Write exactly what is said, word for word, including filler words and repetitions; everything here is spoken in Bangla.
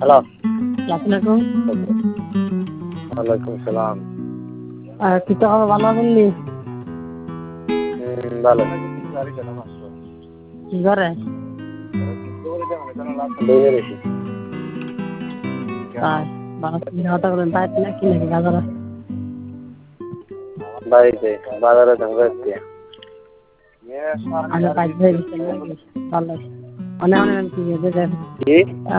হ্যালো। আসসালামু আলাইকুম। ওয়ালাইকুম সালাম। আর কি তো ভালো আছেন নি? হুম, ভালো। কি করে? বইয়ে রয়েছি। তাই ভালো চিন্তা করেন তাই নাকি নাকি বাজারে? বাড়িতে বাজারে ঢঙ্গা যাচ্ছি। আমি বাইক ধরে গেছি নাকি? ভালো। অনেক অনেক কি